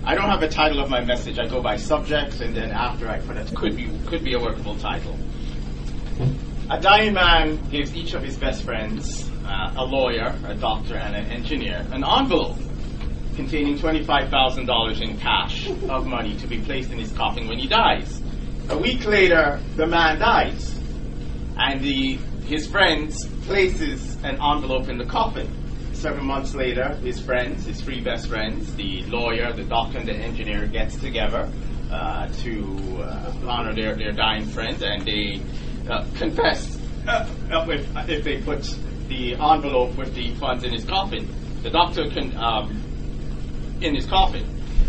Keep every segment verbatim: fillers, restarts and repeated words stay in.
I don't have a title of my message. I go by subjects, and then after I put it, could be could be a workable title. A dying man gives each of his best friends, uh, a lawyer, a doctor, and an engineer, an envelope containing twenty-five thousand dollars in cash of money to be placed in his coffin when he dies. A week later, the man dies, and the his friends places an envelope in the coffin. Seven months later, his friends, his three best friends, the lawyer, the doctor, and the engineer, gets together uh, to uh, honor their, their dying friend, and they uh, confess uh, if, if they put the envelope with the funds in his coffin. The doctor can um, in his coffin.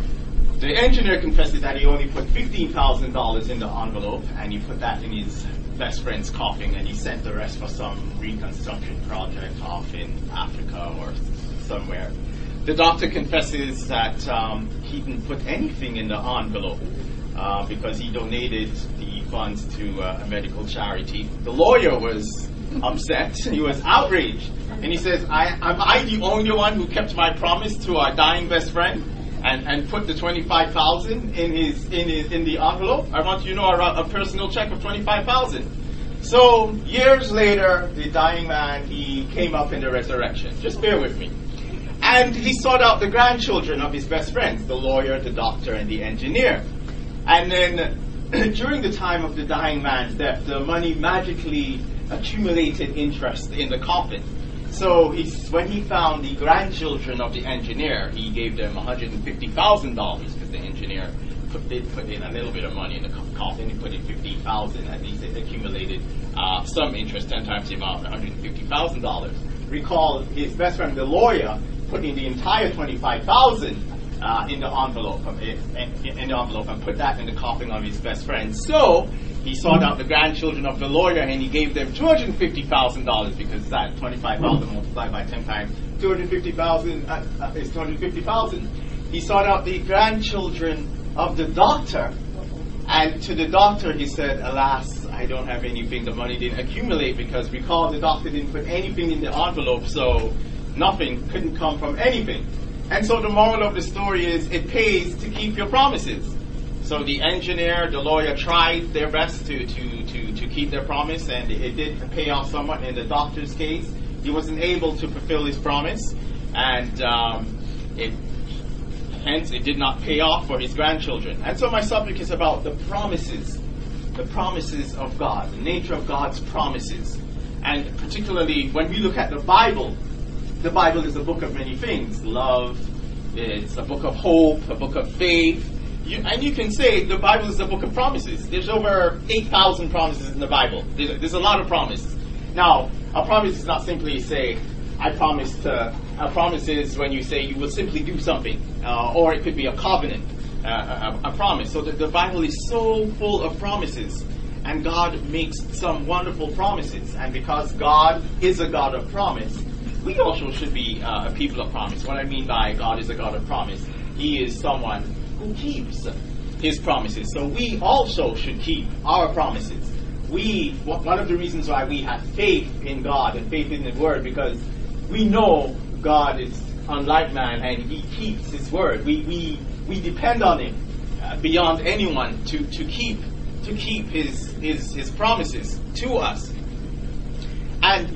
The engineer confesses that he only put fifteen thousand dollars in the envelope, and he put that in his best friend's coffin, and he sent the rest for some reconstruction project off in Africa or somewhere. The doctor confesses that um, he didn't put anything in the envelope uh, because he donated the funds to uh, a medical charity. The lawyer was upset. He was outraged. And he says, I, am I the only one who kept my promise to our dying best friend and, and put the twenty-five thousand in his in his in the envelope? I want you to know a, a personal check of twenty-five thousand. So years later, the dying man, he came up in the resurrection. Just bear with me. And he sought out the grandchildren of his best friends, the lawyer, the doctor, and the engineer. And then during the time of the dying man's death, the money magically accumulated interest in the coffin. So he's, when he found the grandchildren of the engineer, he gave them one hundred fifty thousand dollars because the engineer put, did put in a little bit of money in the coffin. He put in fifty thousand dollars, and he said accumulated uh, some interest, ten times the amount, one hundred fifty thousand dollars. Recall his best friend, the lawyer, putting the entire twenty-five thousand dollars uh, in the envelope, of it, in, in the envelope, and put that in the coffin of his best friend. So he sought out the grandchildren of the lawyer, and he gave them two hundred fifty thousand dollars because that twenty-five thousand dollars multiplied by ten times two hundred fifty thousand dollars uh, uh, is two hundred fifty thousand dollars. He sought out the grandchildren of the doctor, and to the doctor he said, alas, I don't have anything. The money didn't accumulate because recall the doctor didn't put anything in the envelope, so nothing couldn't come from anything. And so the moral of the story is it pays to keep your promises. So the engineer, the lawyer tried their best to, to, to, to keep their promise, and it did pay off somewhat. In the doctor's case, he wasn't able to fulfill his promise, and um, it, hence it did not pay off for his grandchildren. And so my subject is about the promises, the promises of God, the nature of God's promises. And particularly when we look at the Bible, the Bible is a book of many things. Love, it's a book of hope, a book of faith. You, and you can say the Bible is a book of promises. There's over eight thousand promises in the Bible. There's, there's a lot of promises. Now, a promise is not simply say, I promise to, a promise is when you say you will simply do something. Uh, or it could be a covenant, uh, a, a promise. So the, the Bible is so full of promises. And God makes some wonderful promises. And because God is a God of promise, we also should be uh, a people of promise. What I mean by God is a God of promise, He is someone who keeps His promises. So we also should keep our promises. We, one of the reasons why we have faith in God and faith in His Word, because we know God is unlike man and He keeps His Word. We we we depend on Him uh, beyond anyone to, to keep to keep His His His promises to us. And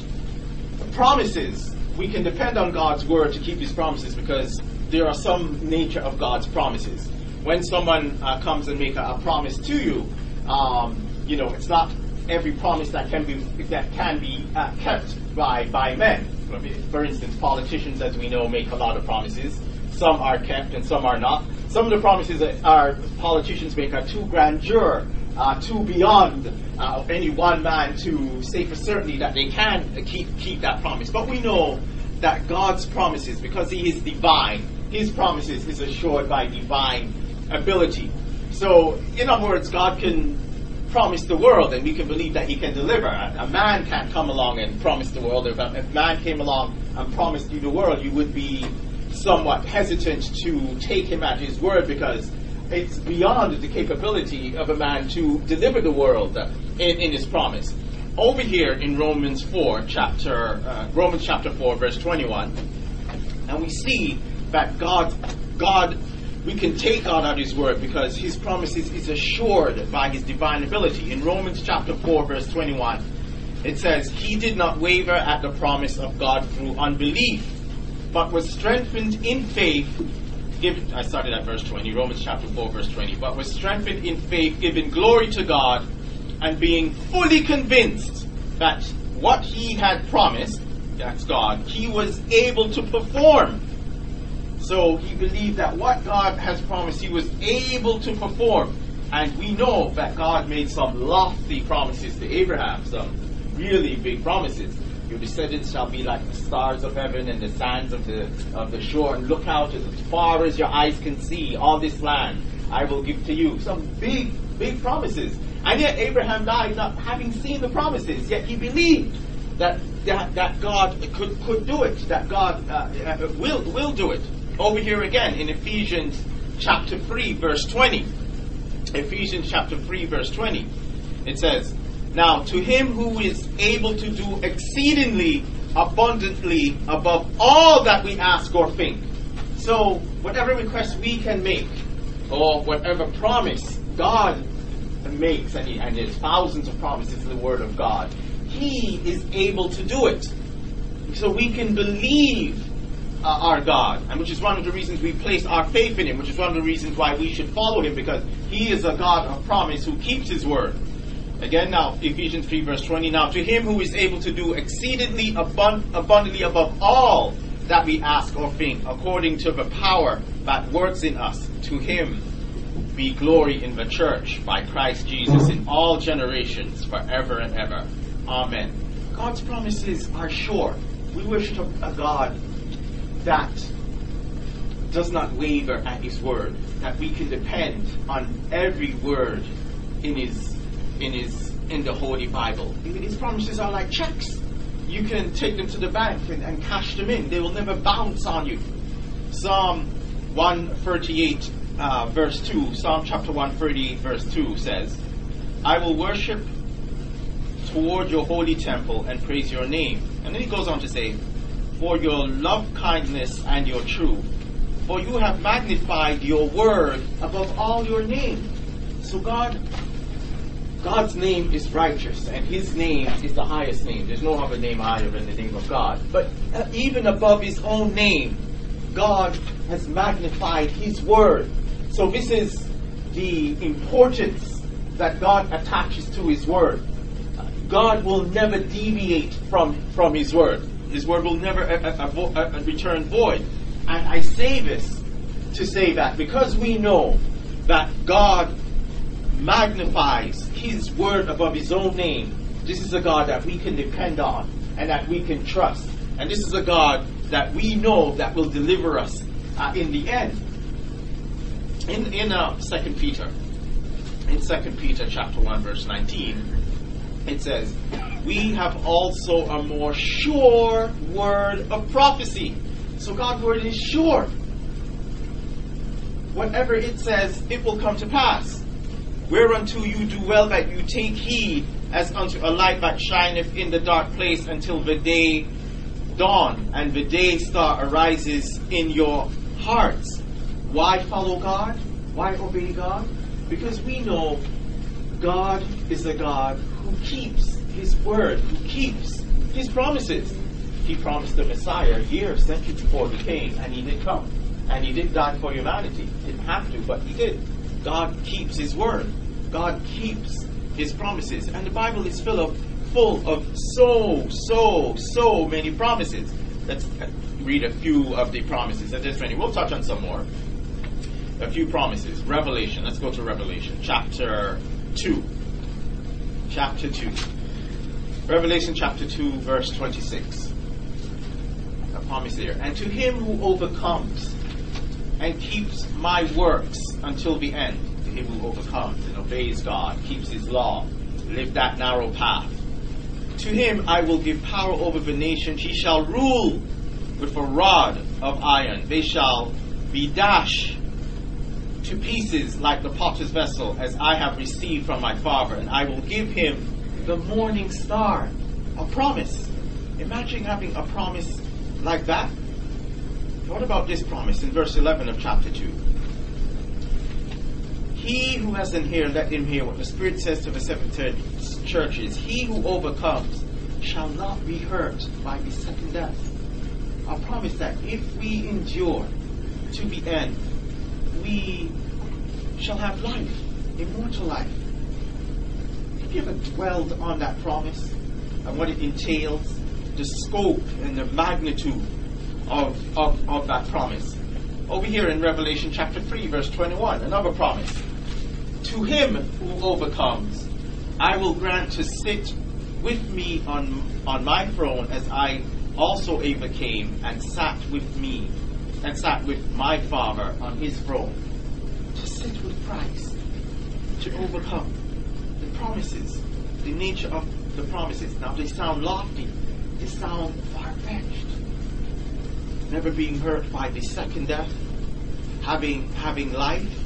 promises, we can depend on God's Word to keep His promises because there are some nature of God's promises. When someone uh, comes and makes a, a promise to you, um, you know, it's not every promise that can be that can be uh, kept by by men. For instance, politicians, as we know, make a lot of promises. Some are kept and some are not. Some of the promises that our politicians make are too grandeur, uh, too beyond uh, any one man to say for certainty that they can keep keep that promise. But we know that God's promises, because He is divine, His promises is assured by divine ability. So, in other words, God can promise the world, and we can believe that He can deliver. A, a man can't come along and promise the world. If a if man came along and promised you the world, you would be somewhat hesitant to take Him at His word because it's beyond the capability of a man to deliver the world in, in His promise. Over here in Romans four, chapter uh, Romans chapter four, verse twenty-one, and we see that God God we can take God at his word because his promises is assured by his divine ability. In Romans chapter four, verse twenty-one, it says, he did not waver at the promise of God through unbelief, but was strengthened in faith. Give, I started at verse twenty, Romans chapter four, verse twenty. But was strengthened in faith, giving glory to God, and being fully convinced that what he had promised, that's God, he was able to perform. So he believed that what God has promised, he was able to perform. And we know that God made some lofty promises to Abraham, some really big promises. Your descendants shall be like the stars of heaven and the sands of the of the shore, and look out as far as your eyes can see. All this land I will give to you. Some big, big promises. And yet Abraham died not having seen the promises. Yet he believed that that, that God could, could do it. That God uh, will will do it. Over here again in Ephesians chapter three, verse twenty. Ephesians chapter three, verse twenty. It says, now to him who is able to do exceedingly abundantly above all that we ask or think. So whatever request we can make, or whatever promise God makes, and, he, and there's thousands of promises in the Word of God, he is able to do it. So we can believe uh, our God, and which is one of the reasons we place our faith in him, which is one of the reasons why we should follow him, because he is a God of promise who keeps his word. Again now, Ephesians three, verse twenty. Now to him who is able to do exceedingly abund- abundantly above all that we ask or think, according to the power that works in us, to him be glory in the church by Christ Jesus in all generations, forever and ever. Amen. God's promises are sure. We wish a God that does not waver at his word, that we can depend on every word in his in his in the Holy Bible. His promises are like checks. You can take them to the bank and, and cash them in. They will never bounce on you. Psalm one thirty-eight, uh, verse two, Psalm chapter one thirty-eight, verse two says, I will worship toward your holy temple and praise your name. And then he goes on to say, for your love kindness and your truth, for you have magnified your word above all your name. So God, God's name is righteous, and his name is the highest name. There's no other name higher than the name of God. But uh, even above his own name, God has magnified his word. So this is the importance that God attaches to his word. God will never deviate from, from his word. His word will never uh, uh, uh, uh, return void. And I say this to say that because we know that God magnifies his word above his own name, this is a God that we can depend on and that we can trust. And this is a God that we know that will deliver us uh, in the end. In in uh, Second Peter, in Second Peter chapter one, verse nineteen, it says, we have also a more sure word of prophecy. So God's word is sure. Whatever it says, it will come to pass. Whereunto you do well that you take heed, as unto a light that shineth in the dark place until the day dawn and the day star arises in your hearts. Why follow God? Why obey God? Because we know God is a God who keeps his word, who keeps his promises. He promised the Messiah years, centuries before he came, and he did come. And he did die for humanity. He didn't have to, but he did. God keeps his word. God keeps his promises. And the Bible is full of, full of so, so, so many promises. Let's read a few of the promises. And there's many. We'll touch on some more. A few promises. Revelation. Let's go to Revelation. Chapter two. Chapter two. Revelation chapter two, verse twenty-six. A promise there. And to him who overcomes and keeps my works until the end, to him who overcomes and obeys God, keeps his law, live that narrow path, to him I will give power over the nations. He shall rule with a rod of iron. They shall be dashed to pieces like the potter's vessel, as I have received from my Father, and I will give him the morning star. A promise. Imagine having a promise like that. What about this promise in verse eleven of chapter two? He who has an ear, let him hear what the Spirit says to the seven churches. He who overcomes shall not be hurt by the second death. I promise that if we endure to the end, we shall have life, immortal life. Have you ever dwelled on that promise and what it entails, the scope and the magnitude of, of, of that promise? Over here in Revelation chapter three, verse twenty-one, another promise. To him who overcomes, I will grant to sit with me on, on my throne, as I also overcame and sat with me, and sat with my Father on his throne. To sit with Christ, to overcome the promises, the nature of the promises. Now they sound lofty, they sound far-fetched. Never being hurt by the second death, having having life.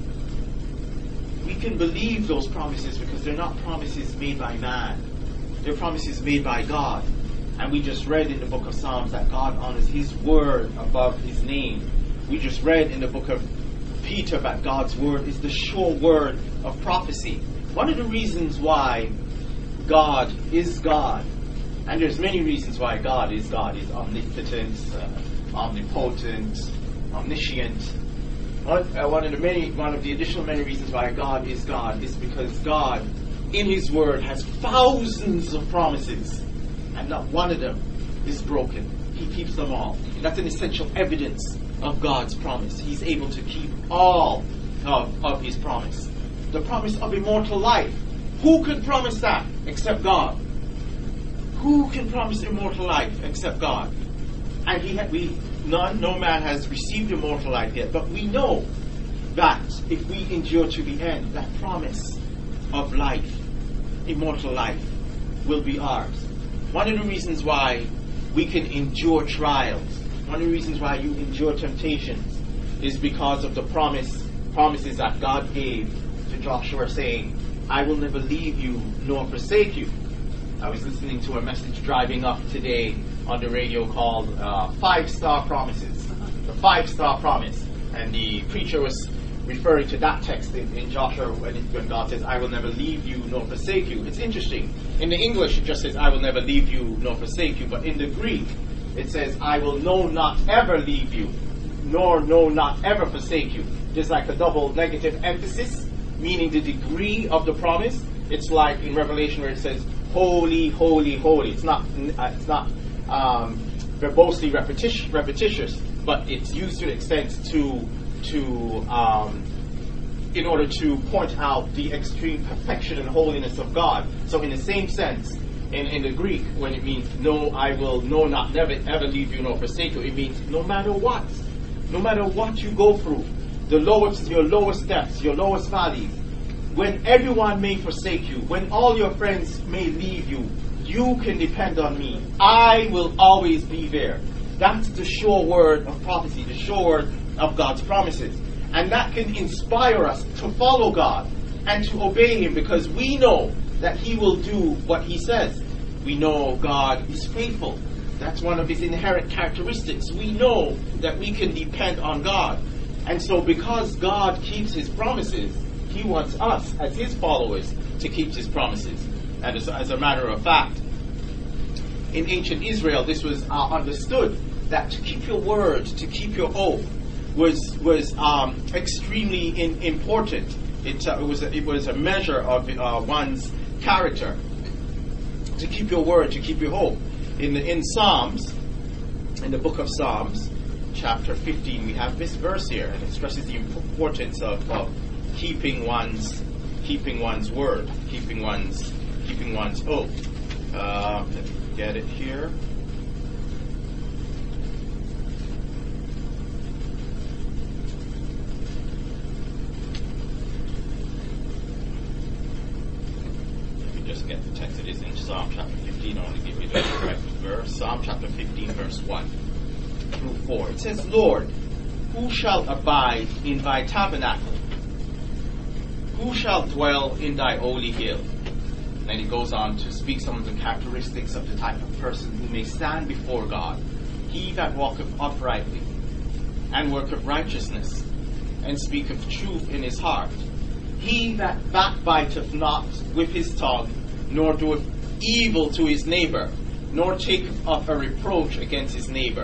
We can believe those promises because they're not promises made by man. They're promises made by God. And we just read in the book of Psalms that God honors his word above his name. We just read in the book of Peter that God's word is the sure word of prophecy. One of the reasons why God is God, and there's many reasons why God is God, is omnipotent, uh, omnipotent, omniscient. One, uh, one of the many, one of the additional many reasons why God is God is because God, in his word, has thousands of promises. And not one of them is broken. He keeps them all. That's an essential evidence of God's promise. He's able to keep all of, of his promise. The promise of immortal life. Who could promise that except God? Who can promise immortal life except God? And he had, we none, no man has received immortal life yet. But we know that if we endure to the end, that promise of life, immortal life, will be ours. One of the reasons why we can endure trials, one of the reasons why you endure temptations, is because of the promise, promises that God gave to Joshua, saying, I will never leave you nor forsake you. I was listening to a message driving up today on the radio called uh, Five Star Promises. The Five Star Promise. And the preacher was referring to that text in, in Joshua when, it, when God says, I will never leave you nor forsake you. It's interesting. In the English it just says, I will never leave you nor forsake you. But in the Greek it says, I will no not ever leave you, nor no not ever forsake you. There's like a double negative emphasis, meaning the degree of the promise. It's like in Revelation where it says, holy, holy, holy. It's not, uh, it's not um, verbosely repetition, repetitious, but it's used to an extent to to um, in order to point out the extreme perfection and holiness of God. So in the same sense, in, in the Greek, when it means no, I will no not never ever leave you nor forsake you, it means no matter what, no matter what you go through, the lowest, your lowest depths, your lowest valleys, when everyone may forsake you, when all your friends may leave you, you can depend on me. I will always be there. That's the sure word of prophecy, the sure word of God's promises. And that can inspire us to follow God and to obey him, because we know that he will do what he says. We know God is faithful. That's one of his inherent characteristics. We know that we can depend on God. And so because God keeps his promises, he wants us as his followers to keep his promises. And as, as a matter of fact, in ancient Israel, this was uh, understood that to keep your word, to keep your oath, was was um, extremely in, important. It, uh, it was a, it was a measure of uh, one's character. To keep your word, to keep your oath. In the, in Psalms, in the book of Psalms, chapter fifteen, we have this verse here, and it stresses the importance of, of keeping one's keeping one's word, keeping one's keeping one's oath. Uh, let me get it here. Just get the text. It is in Psalm chapter fifteen. I want to give you the correct verse. Psalm chapter fifteen, verse one through four. It says, Lord, who shall abide in thy tabernacle? Who shall dwell in thy holy hill? And then it goes on to speak some of the characteristics of the type of person who may stand before God. He that walketh uprightly, and worketh righteousness, and speaketh truth in his heart, He that backbiteth not with his tongue, nor doeth evil to his neighbor, nor taketh up a reproach against his neighbor,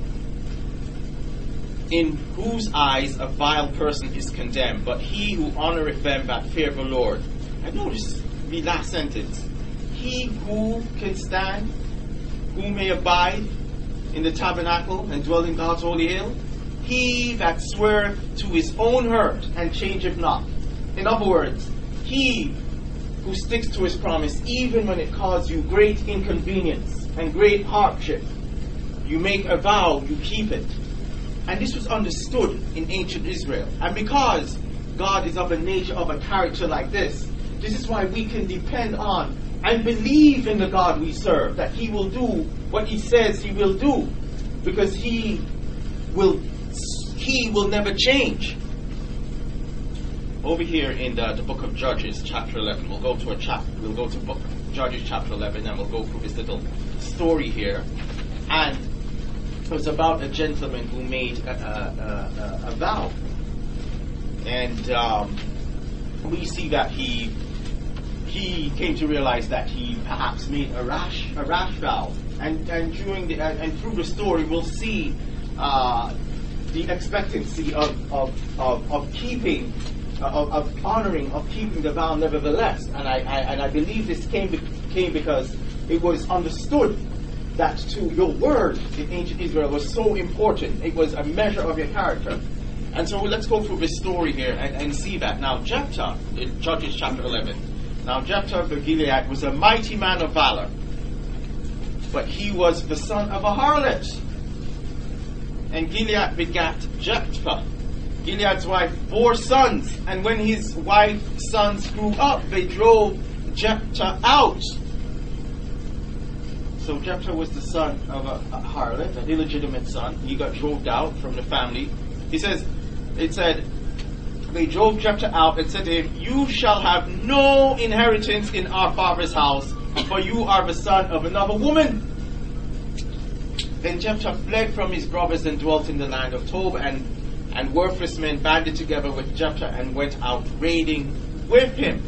in whose eyes a vile person is condemned, but he who honoureth them that fear the Lord. And notice the last sentence. He who can stand, who may abide in the tabernacle and dwell in God's holy hill, he that sweareth to his own hurt and changeth not. In other words, he who sticks to his promise even when it causes you great inconvenience and great hardship. You make a vow, you keep it. And this was understood in ancient Israel. And because God is of a nature, of a character like this, this is why we can depend on and believe in the God we serve, that He will do what He says He will do, because He will He will never change. Over here in the, the book of Judges, chapter eleven, we'll go to a chap. We'll go to book Judges chapter eleven, and we'll go through this little story here. And it was about a gentleman who made a, a, a, a vow, and um, we see that he he came to realize that he perhaps made a rash a rash vow. And and during the and, and through the story, we'll see uh, the expectancy of of of, of keeping. Of, of honoring, of keeping the vow nevertheless. And I, I and I believe this came be, came because it was understood that to your word in ancient Israel was so important. It was a measure of your character. And so let's go through this story here and, and see that. Now Jephthah, in Judges chapter eleven, now Jephthah of Gilead was a mighty man of valor, but he was the son of a harlot. And Gilead begat Jephthah. Gilead's wife bore sons, and when his wife's sons grew up, they drove Jephthah out. So Jephthah was the son of a, a harlot, an illegitimate son. He got drove out from the family. He says, it said, they drove Jephthah out and said to him, "You shall have no inheritance in our father's house, for you are the son of another woman." Then Jephthah fled from his brothers and dwelt in the land of Tob, and And worthless men banded together with Jephthah and went out raiding with him.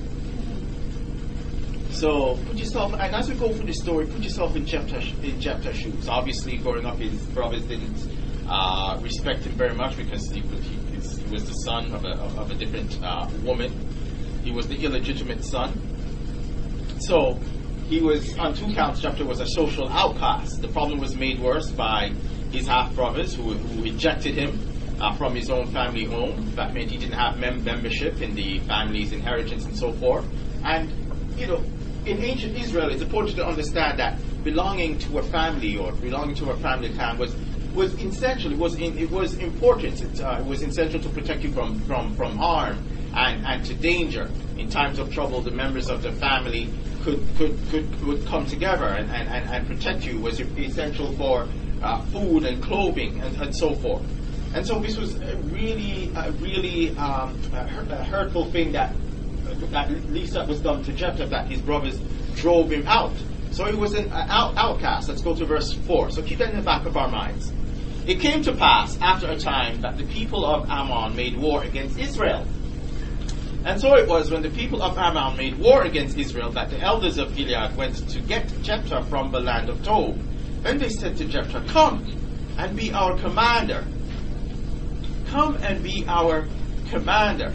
So put yourself, and as we go through the story, put yourself in Jephthah, in Jephthah's shoes. Obviously, growing up, his brothers didn't uh, respect him very much because he was, he, he was the son of a, of a different uh, woman. He was the illegitimate son. So he was, on two counts, Jephthah was a social outcast. The problem was made worse by his half brothers who, who rejected him. Uh, from his own family home. That meant he didn't have mem- membership in the family's inheritance and so forth. And, you know, in ancient Israel, it's important to understand that belonging to a family or belonging to a family clan was was essential. It was in, it was important. It, uh, it was essential to protect you from, from, from harm and, and to danger. In times of trouble, the members of the family could could, could would come together and, and, and, and protect you. It was essential for uh, food and clothing and, and so forth. And so this was a really, a really um, a hurtful thing that, that at least that was done to Jephthah, that his brothers drove him out. So he was an out, outcast. Let's go to verse four. So keep that in the back of our minds. It came to pass after a time that the people of Ammon made war against Israel. And so it was when the people of Ammon made war against Israel that the elders of Gilead went to get Jephthah from the land of Tob. Then they said to Jephthah, "Come and be our commander. Come and be our commander,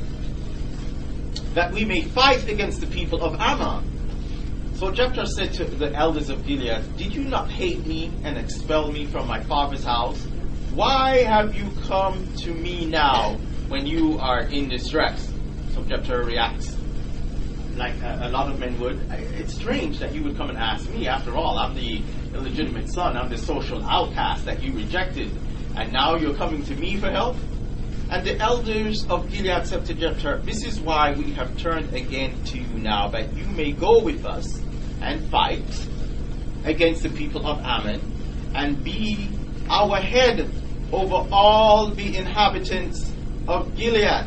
that we may fight against the people of Ammon." So Jephthah said to the elders of Gilead, "Did you not hate me and expel me from my father's house? Why have you come to me now when you are in distress?" So Jephthah reacts like a, a lot of men would. "It's strange that you would come and ask me. After all, I'm the illegitimate son. I'm the social outcast that you rejected. And now you're coming to me for help?" And the elders of Gilead said to Jephthah, "This is why we have turned again to you now, that you may go with us and fight against the people of Ammon, and be our head over all the inhabitants of Gilead."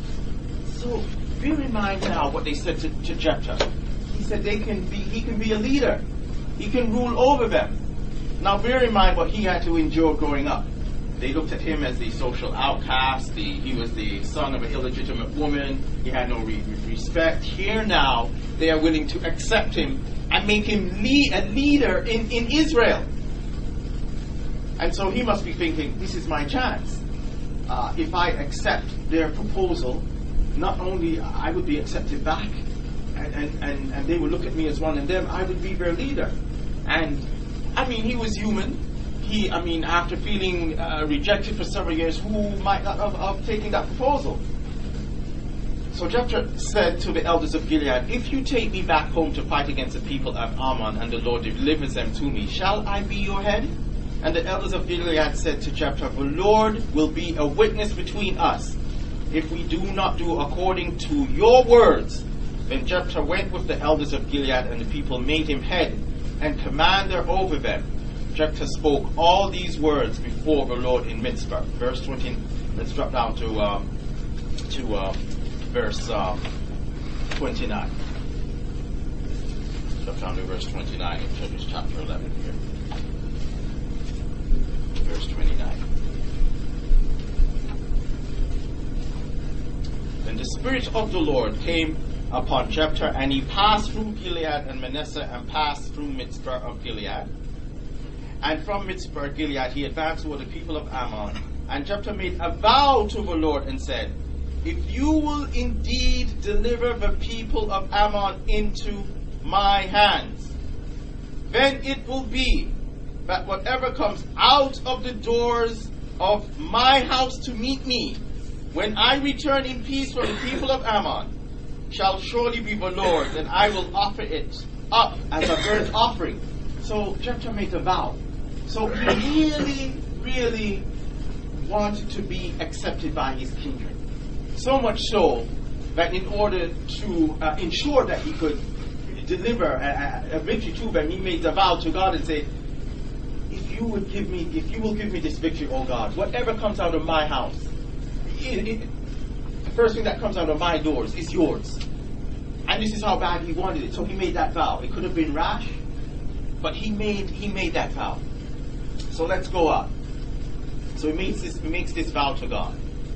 So bear in mind now what they said to, to Jephthah. He said they can be, he can be a leader. He can rule over them. Now bear in mind what he had to endure growing up. They looked at him as the social outcast. The, he was the son of an illegitimate woman. He had no re- respect. Here now, they are willing to accept him and make him lead, a leader in, in Israel. And so he must be thinking, this is my chance. Uh, if I accept their proposal, not only I would be accepted back, and, and, and, and they would look at me as one of them, I would be their leader. And, I mean, he was human. He, I mean, after feeling uh, rejected for several years, who might not have, have taken that proposal? So Jephthah said to the elders of Gilead, if you take me back home to fight against the people of Ammon, and the Lord delivers them to me, shall I be your head? And the elders of Gilead said to Jephthah, the Lord will be a witness between us, if we do not do according to your words. Then Jephthah went with the elders of Gilead, and the people made him head and commander over them. Jephthah spoke all these words before the Lord in Mizpah. Verse twenty. Let's drop down to um, to uh, verse um, twenty-nine. Drop down to verse twenty-nine in Judges chapter eleven here. Verse twenty-nine. Then the Spirit of the Lord came upon Jephthah, and he passed through Gilead and Manasseh, and passed through Mizpah of Gilead. And from Mizpah of Gilead he advanced toward the people of Ammon. And Jephthah made a vow to the Lord and said, if you will indeed deliver the people of Ammon into my hands, then it will be that whatever comes out of the doors of my house to meet me, when I return in peace from the people of Ammon, shall surely be the Lord, and I will offer it up as a burnt offering. So Jephthah made a vow. So he really, really wanted to be accepted by his kindred. So much so that in order to uh, ensure that he could deliver a, a, a victory to them, he made a vow to God and said, if you would give me, if you will give me this victory, oh God, whatever comes out of my house, it, it, the first thing that comes out of my doors is yours. And this is how bad he wanted it. So he made that vow. It could have been rash, but he made he made that vow. So let's go on. So he makes this he makes this vow to God.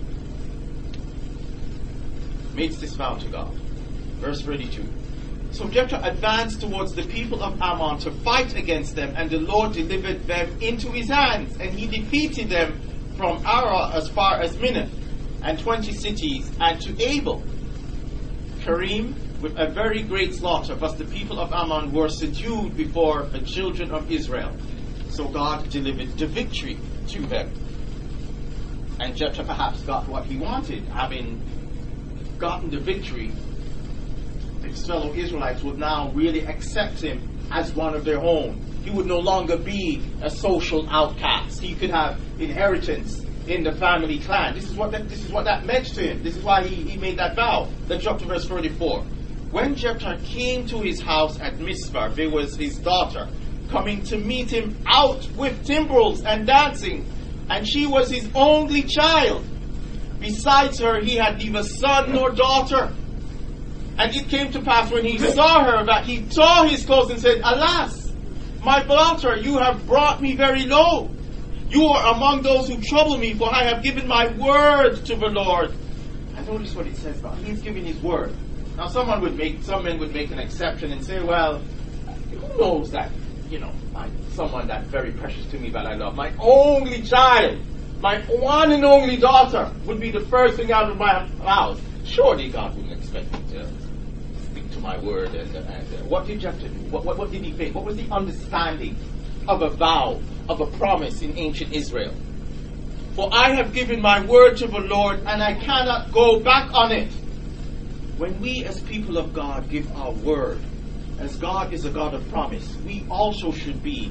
Makes this vow to God. Verse thirty-two. So Jephthah advanced towards the people of Ammon to fight against them, and the Lord delivered them into his hands, and he defeated them from Arah as far as Minnith, and twenty cities, and to Abel. Karim, with a very great slaughter, but the people of Ammon were subdued before the children of Israel. So God delivered the victory to them. And Jephthah perhaps got what he wanted. Having gotten the victory, his fellow Israelites would now really accept him as one of their own. He would no longer be a social outcast. He could have inheritance in the family clan. This is what that, this is what that meant to him. This is why he, he made that vow. Let's drop to verse thirty-four. When Jephthah came to his house at Mizpah, there was his daughter coming to meet him out with timbrels and dancing, and she was his only child. Besides her, he had neither son nor daughter. And it came to pass when he saw her that he tore his clothes and said, alas, my daughter, you have brought me very low. You are among those who trouble me, for I have given my word to the Lord. And notice what it says about he's giving his word. Now someone would make, some men would make an exception and say, well, who knows that, you know, my, someone that's very precious to me that I love, my only child, my one and only daughter would be the first thing out of my mouth. Surely God wouldn't expect me to stick to my word. And, and uh, what did Jephthah do? What, what, what did he think? What was the understanding of a vow, of a promise in ancient Israel? For I have given my word to the Lord, and I cannot go back on it. When we as people of God give our word, as God is a God of promise, we also should be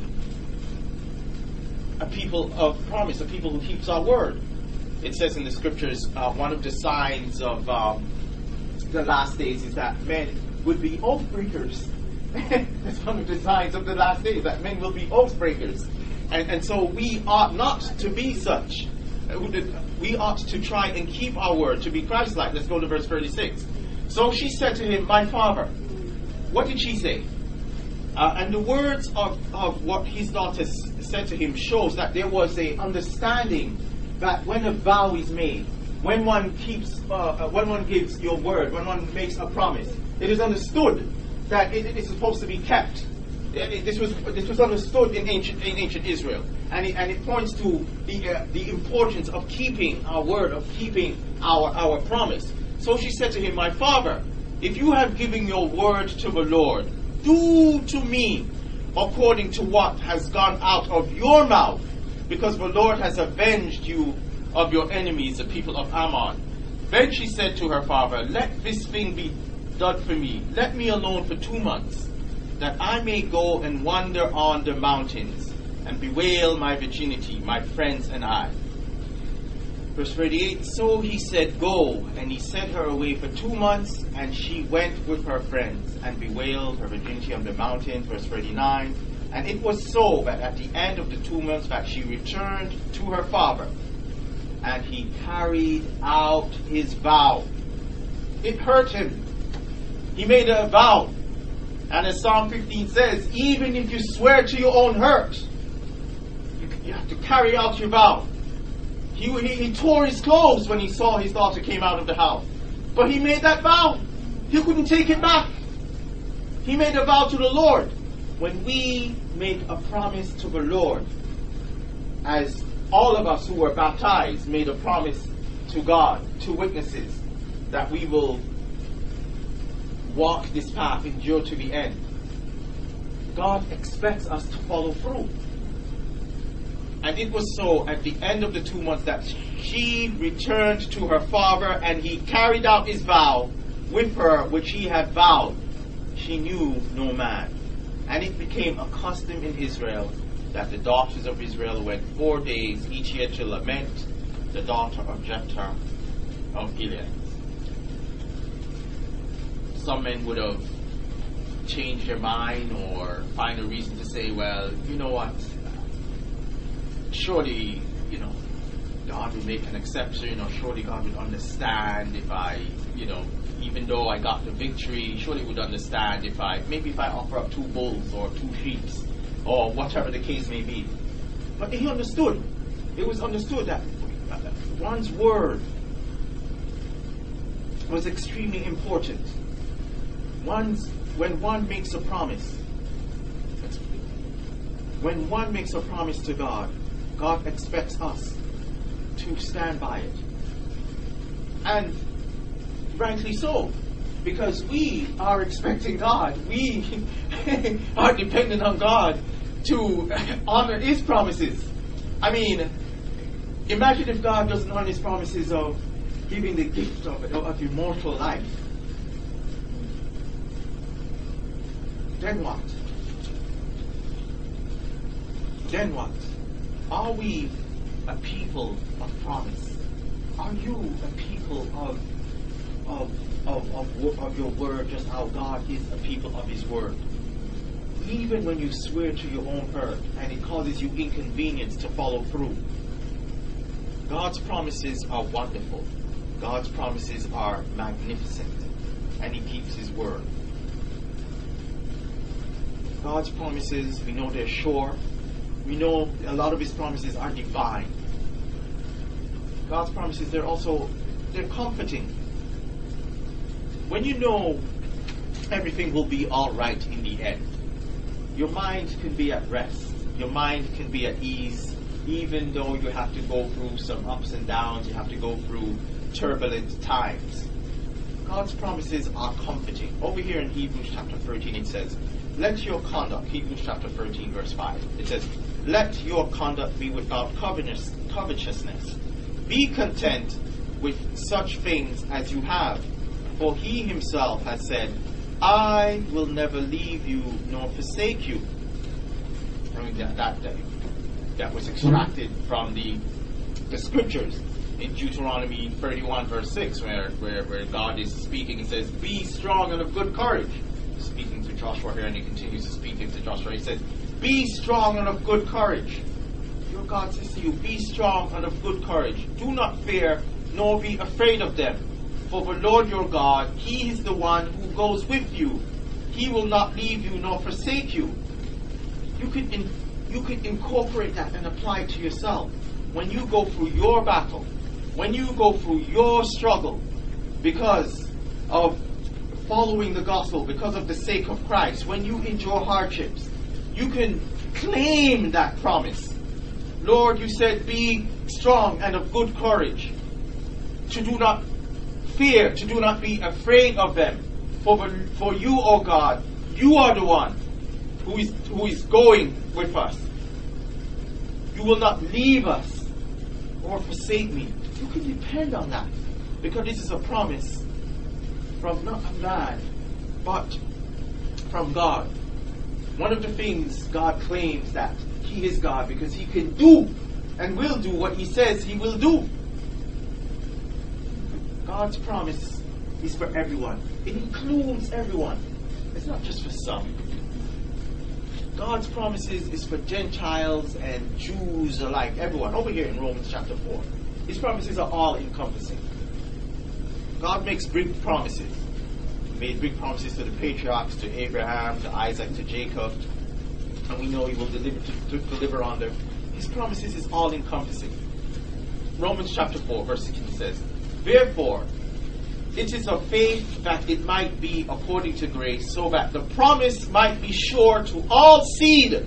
a people of promise, a people who keeps our word. It says in the scriptures, uh, one of the signs of um, the last days is that men would be oath breakers. That's one of the signs of the last days, that men will be oath breakers. And, and so we ought not to be such. We ought to try and keep our word, to be Christ-like. Let's go to verse thirty-six. So she said to him, my father. What did she say? Uh, and the words of, of what his daughter s- said to him shows that there was a understanding that when a vow is made, when one keeps, uh, uh, when one gives your word, when one makes a promise, it is understood that it, it is supposed to be kept. It, it, this was this was understood in ancient in ancient Israel, and it, and it points to the uh, the importance of keeping our word, of keeping our our promise. So she said to him, "My father, if you have given your word to the Lord, do to me according to what has gone out of your mouth, because the Lord has avenged you of your enemies, the people of Ammon." Then she said to her father, "Let this thing be done for me. Let me alone for two months, that I may go and wander on the mountains and bewail my virginity, my friends and I." Verse thirty-eight, so he said, "Go," and he sent her away for two months, and she went with her friends and bewailed her virginity on the mountain. Verse thirty-nine, and it was so that at the end of the two months that she returned to her father, and he carried out his vow. It hurt him. He made a vow. And as Psalm fifteen says, even if you swear to your own hurt, you, you have to carry out your vow. He, he, he tore his clothes when he saw his daughter came out of the house. But he made that vow. He couldn't take it back. He made a vow to the Lord. When we make a promise to the Lord, as all of us who were baptized made a promise to God, to witnesses, that we will walk this path, endure to the end, God expects us to follow through. And it was so at the end of the two months that she returned to her father, and he carried out his vow with her, which he had vowed. She knew no man. And it became a custom in Israel that the daughters of Israel went four days each year to lament the daughter of Jephthah of Gilead. Some men would have changed their mind or find a reason to say, well, you know what, surely, you know, God will make an exception, you know, surely God will understand if I, you know, even though I got the victory, surely he would understand if I, maybe if I offer up two bulls or two sheep or whatever the case may be. But he understood. It was understood that one's word was extremely important. One's, when one makes a promise, when one makes a promise to God, God expects us to stand by it. And rightly so, because we are expecting God. We are dependent on God to honor his promises. I mean, imagine if God doesn't honor his promises of giving the gift of, of immortal life. Then what? Then what? Are we a people of promise? Are you a people of of of of, of your word, just how God is a people of his word? Even when you swear to your own hurt and it causes you inconvenience to follow through, God's promises are wonderful. God's promises are magnificent, and he keeps his word. God's promises, we know they're sure. We know a lot of his promises are divine. God's promises, they're also, they're comforting. When you know everything will be all right in the end, your mind can be at rest. Your mind can be at ease, even though you have to go through some ups and downs, you have to go through turbulent times. God's promises are comforting. Over here in Hebrews chapter thirteen it says, let your conduct, Hebrews chapter thirteen verse five, it says, let your conduct be without covetousness. Be content with such things as you have, for he himself has said, I will never leave you nor forsake you. I mean, that, that, that, that was extracted from the, the scriptures in Deuteronomy thirty-one verse six, where, where, where God is speaking. He says, be strong and of good courage. Speaking to Joshua here, and he continues to speak to Joshua. He says, be strong and of good courage. Your God says to you, be strong and of good courage. Do not fear, nor be afraid of them. For the Lord your God, he is the one who goes with you He will not leave you nor forsake you. You could, in, you could incorporate that and apply it to yourself. When you go through your battle, when you go through your struggle because of following the gospel, because of the sake of Christ, when you endure hardships, you can claim that promise. Lord, you said, be strong and of good courage, to do not fear, to do not be afraid of them. For, for you, O God, you are the one who is, who is going with us. You will not leave us or forsake me. You can depend on that, because this is a promise from not a man, but from God. One of the things God claims that He is God because He can do and will do what He says He will do. God's promise is for everyone. It includes everyone. It's not just for some. God's promises is for Gentiles and Jews alike, everyone. Over here in Romans chapter four. His promises are all encompassing. God makes big promises. He made big promises to the patriarchs, to Abraham, to Isaac, to Jacob. And we know He will deliver to, to deliver on them. His promises is all encompassing. Romans chapter four, verse sixteen says, therefore, it is of faith that it might be according to grace, so that the promise might be sure to all seed,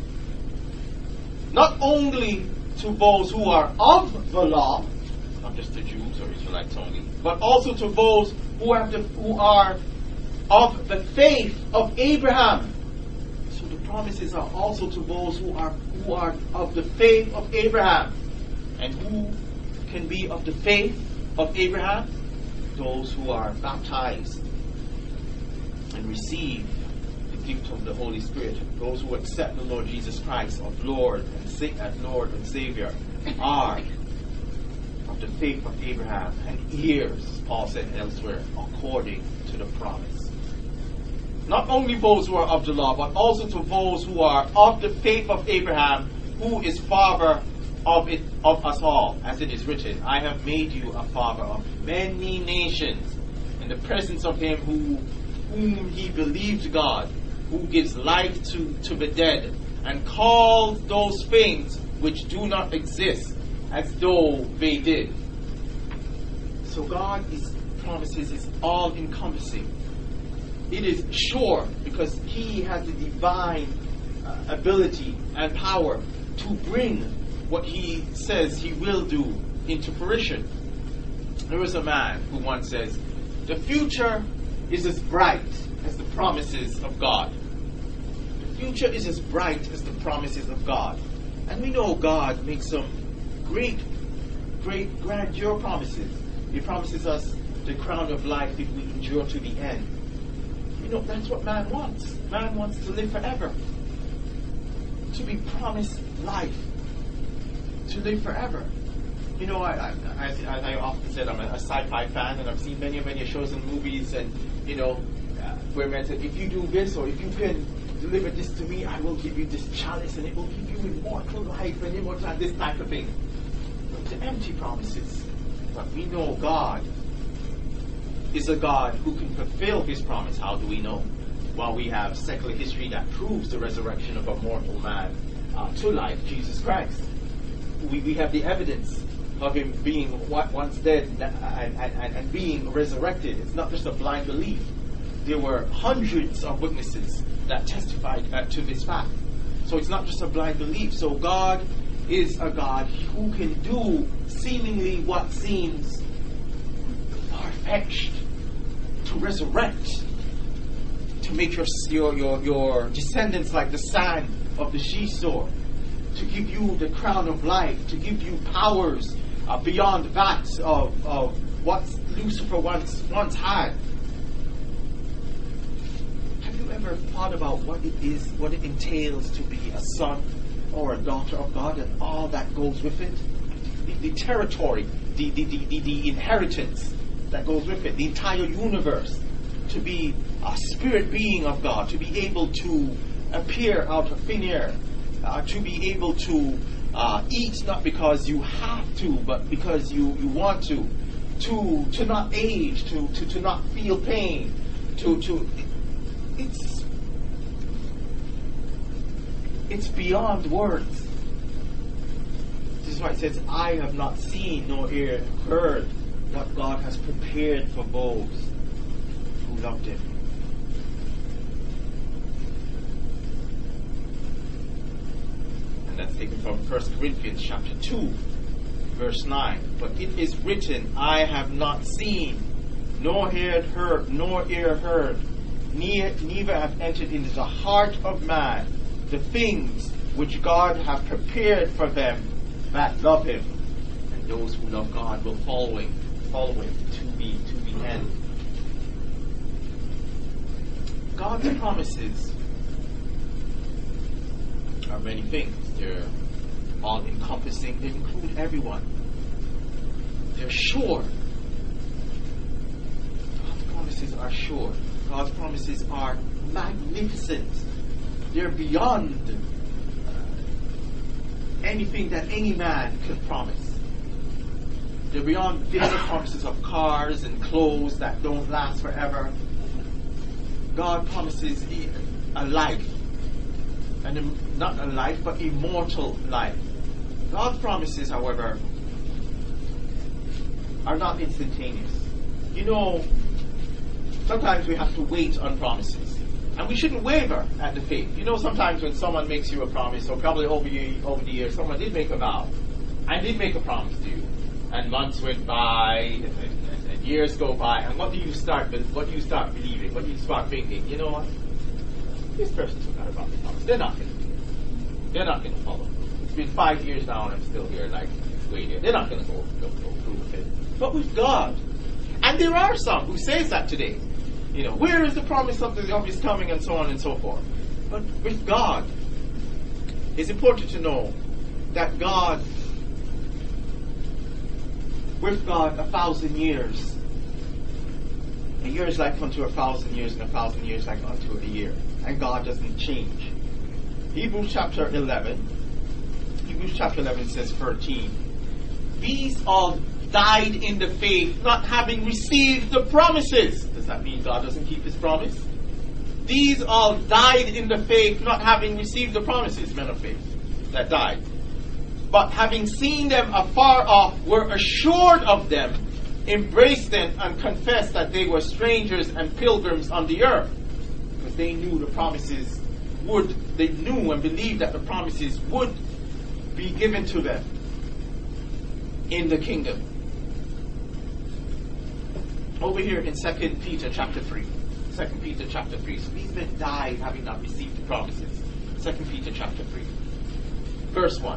not only to those who are of the law, not just to Jews or Israelites only, but also to those who have the, who are of the faith of Abraham. So the promises are also to those who are who are of the faith of Abraham. And who can be of the faith of Abraham? Those who are baptized and receive the gift of the Holy Spirit, those who accept the Lord Jesus Christ of Lord and Sa- as Lord and Savior, are of the faith of Abraham and heirs, as Paul said elsewhere, according to the promise. Not only those who are of the law, but also to those who are of the faith of Abraham, who is father of it of us all, as it is written, I have made you a father of many nations, in the presence of him who whom he believed God, who gives life to, to the dead, and calls those things which do not exist as though they did. So God's promises is all encompassing. It is sure because He has the divine uh, ability and power to bring what He says He will do into fruition. There was a man who once says, the future is as bright as the promises of God. The future is as bright as the promises of God. And we know God makes some great, great, grandeur promises. He promises us the crown of life if we endure to the end. You know, that's what man wants. Man wants to live forever. To be promised life. To live forever. You know, I, I, I, as I often said, I'm a, a sci-fi fan, and I've seen many, many shows and movies, and, you know, uh, where men said, if you do this, or if you can deliver this to me, I will give you this chalice, and it will give you immortal life and immortal, this type of thing. They're empty promises. But we know God is a God who can fulfill His promise. How do we know? Well, we have secular history that proves the resurrection of a mortal man uh, to life, Jesus Christ. We, we have the evidence of Him being once dead and, and, and being resurrected. It's not just a blind belief. There were hundreds of witnesses that testified uh, to this fact. So it's not just a blind belief. So God is a God who can do seemingly what seems far-fetched, to resurrect, to make your, your, your, your descendants like the sand of the seashore, to give you the crown of life, to give you powers uh, beyond that of, of what Lucifer once, once had. Have you ever thought about what it is, what it entails to be a son or a daughter of God and all that goes with it? The, the territory, the, the, the, the inheritance that goes with it, the entire universe, to be a spirit being of God, to be able to appear out of thin air, uh, to be able to uh, eat not because you have to, but because you, you want to, to to not age, to, to, to not feel pain, to, to it's it's beyond words. This is why it says, "I have not seen nor ear heard what God has prepared for those who loved Him." And that's taken from First Corinthians chapter two, verse nine. "But it is written, I have not seen, nor ear heard, nor ear heard, ne- neither have entered into the heart of man the things which God hath prepared for them that love Him." And those who love God will follow Him, follow Him to the to the end. God's promises are many things. They're all encompassing. They include everyone. They're sure. God's promises are sure. God's promises are magnificent. They're beyond uh, anything that any man can promise. They're beyond the other promises of cars and clothes that don't last forever. God promises a life. And not a life, but immortal life. God's promises, however, are not instantaneous. You know, sometimes we have to wait on promises. And we shouldn't waver at the faith. You know, sometimes when someone makes you a promise, or probably over, over the years, someone did make a vow, and did make a promise to you. And months went by, and, and, and years go by, and what do you start what do you start believing? What do you start thinking? You know what? This person's forgot about the promise. They're not going to do it. They're not going to follow. It's been five years now and I'm still here like waiting. They're not going to go, go, go through with it. But with God, and there are some who says that today. You know, where is the promise of the of His coming and so on and so forth. But with God, it's important to know that God, with God, a thousand years, a year is like unto a thousand years, and a thousand years like unto a year. And God doesn't change. Hebrews chapter eleven. Hebrews chapter eleven says thirteen. "These all died in the faith, not having received the promises." Does that mean God doesn't keep His promise? "These all died in the faith, not having received the promises," men of faith that died. "But having seen them afar off, were assured of them, embraced them, and confessed that they were strangers and pilgrims on the earth." Because they knew the promises would, they knew and believed that the promises would be given to them in the kingdom. Over here in Second Peter chapter three. Second Peter chapter three. So these men died having not received the promises. Second Peter chapter three. Verse one.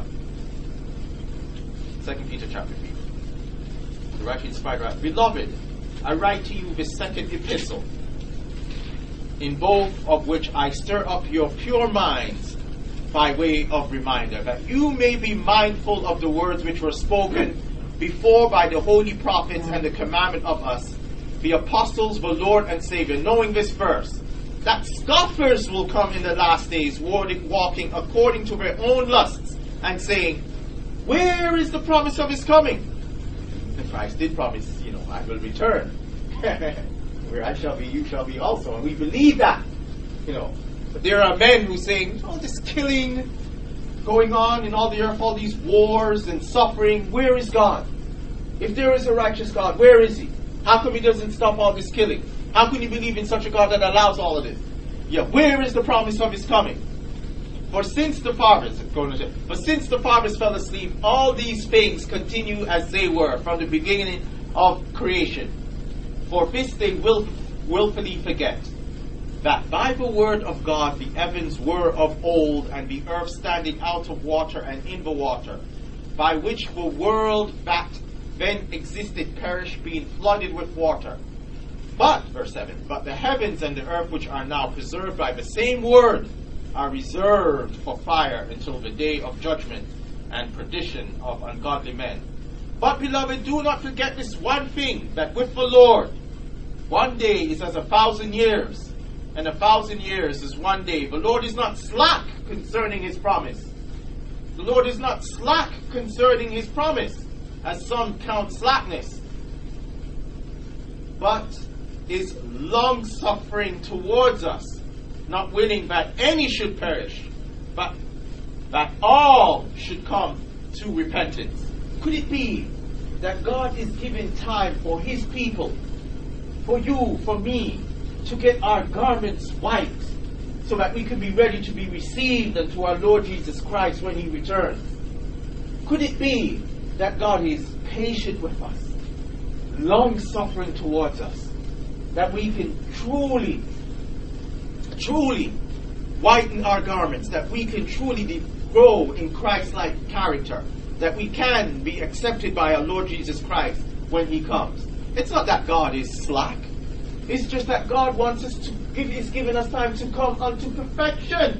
Second Peter chapter three. The writer inspired writer, "Beloved, I write to you this second epistle, in both of which I stir up your pure minds by way of reminder, that you may be mindful of the words which were spoken before by the holy prophets and the commandment of us, the apostles, the Lord and Savior, knowing this first, that scoffers will come in the last days, walking according to their own lusts, and saying, where is the promise of His coming? And Christ did promise, you know, I will return. Where I shall be, you shall be also. And we believe that, you know. But there are men who say, all this killing going on in all the earth, all these wars and suffering, where is God? If there is a righteous God, where is He? How come He doesn't stop all this killing? How can you believe in such a God that allows all of this? Yeah, where is the promise of His coming? For since the fathers, for since the fathers fell asleep, all these things continue as they were from the beginning of creation. For this they will willfully forget, that by the word of God the heavens were of old, and the earth standing out of water and in the water, by which the world that then existed perished, being flooded with water. But, verse seven, but the heavens and the earth which are now preserved by the same word are reserved for fire until the day of judgment and perdition of ungodly men. But, beloved, do not forget this one thing, that with the Lord, one day is as a thousand years, and a thousand years is one day. The Lord is not slack concerning His promise. The Lord is not slack concerning His promise, as some count slackness, but is long-suffering towards us, not willing that any should perish, but that all should come to repentance. Could it be that God is giving time for His people, for you, for me, to get our garments white, so that we can be ready to be received unto our Lord Jesus Christ when He returns? Could it be that God is patient with us, long-suffering towards us, that we can truly, truly whiten our garments, that we can truly de- grow in Christ-like character, that we can be accepted by our Lord Jesus Christ when He comes? It's not that God is slack. It's just that God wants us to give, is giving us time to come unto perfection,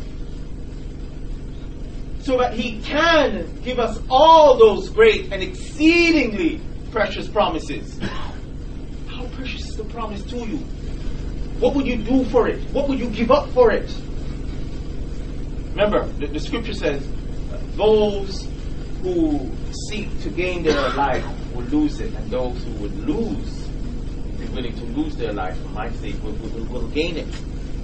so that He can give us all those great and exceedingly precious promises. How precious is the promise to you? What would you do for it? What would you give up for it? Remember, the, the scripture says, those who seek to gain their life will lose it, and those who would lose, be willing to lose their life for my sake, will, will, will gain it.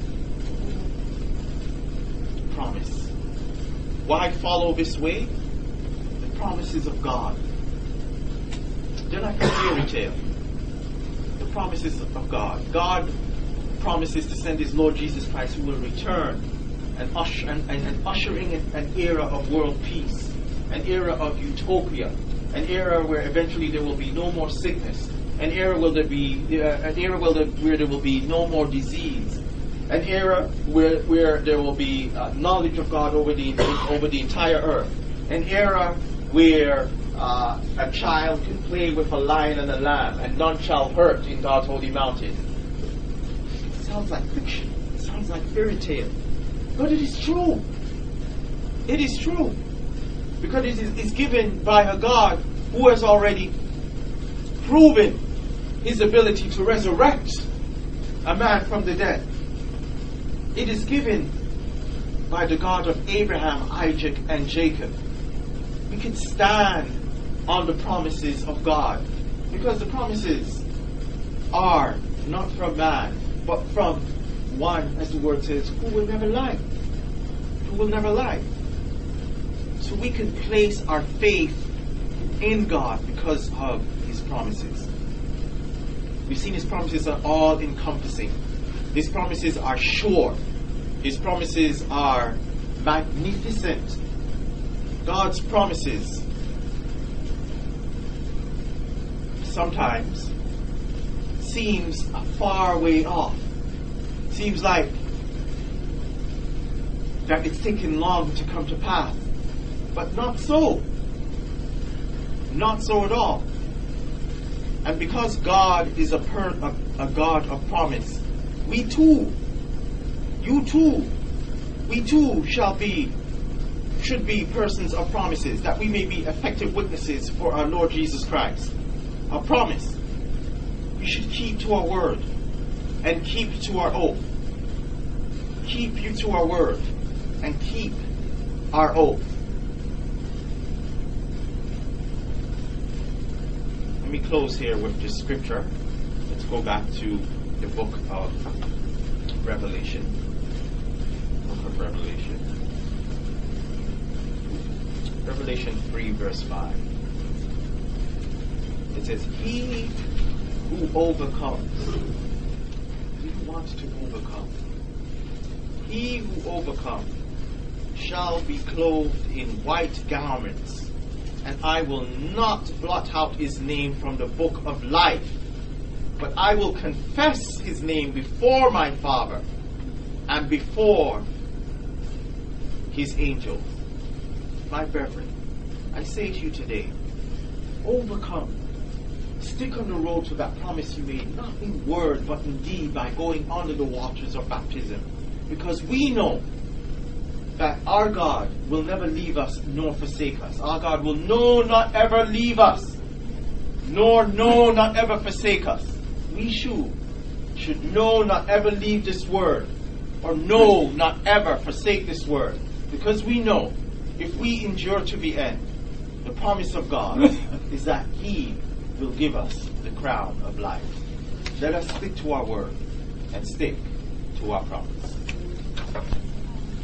Promise. Why follow this way? The promises of God. They're like a fairy tale. The promises of God. God promises to send His Lord Jesus Christ, who will return and usher, and, and, and ushering in an era of world peace, an era of utopia, an era where eventually there will be no more sickness, an era where there be uh, an era where there, where there will be no more disease, an era where where there will be uh, knowledge of God over the over the entire earth, an era where uh, a child can play with a lion and a lamb, and none shall hurt in God's holy mountain. It sounds like fiction. It sounds like fairy tale, but it is true. It is true, because it is it's given by a God who has already proven His ability to resurrect a man from the dead. It is given by the God of Abraham, Isaac, and Jacob. We can stand on the promises of God, because the promises are not from man, but from one, as the word says, who will never lie. Who will never lie. So we can place our faith in God because of His promises. We've seen His promises are all encompassing. His promises are sure. His promises are magnificent. God's promises sometimes seems a far way off. Seems like that it's taken long to come to pass. But not so. Not so at all. And because God is a, per, a, a God of promise, we too, you too, we too shall be, should be persons of promises, that we may be effective witnesses for our Lord Jesus Christ. A promise. We should keep to our word and keep to our oath. Keep you to our word and keep our oath. Let me close here with this scripture. Let's go back to the book of Revelation. Book of Revelation. Revelation three, verse five. It says, "He who overcomes," he who wants to overcome, "he who overcomes shall be clothed in white garments, and I will not blot out his name from the book of life, but I will confess his name before my Father and before his angels." My brethren, I say to you today, overcome. Stick on the road to that promise you made, not in word but in deed, by going under the waters of baptism. Because we know that our God will never leave us nor forsake us. Our God will no, not ever leave us, nor no, not ever forsake us. We should, should no, not ever leave this word, or no, not ever forsake this word. Because we know, if we endure to the end, the promise of God is that He will give us the crown of life. Let us stick to our word and stick to our promise. Thanks.